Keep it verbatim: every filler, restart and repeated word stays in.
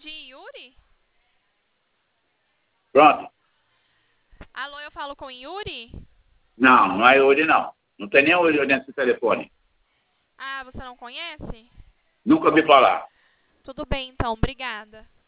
dia, Yuri? Pronto. Alô, eu falo com Yuri? Não, não é Yuri, não. Não tem nem Yuri nesse telefone. Ah, você não conhece? Nunca ouvi falar. Tudo bem, então, obrigada.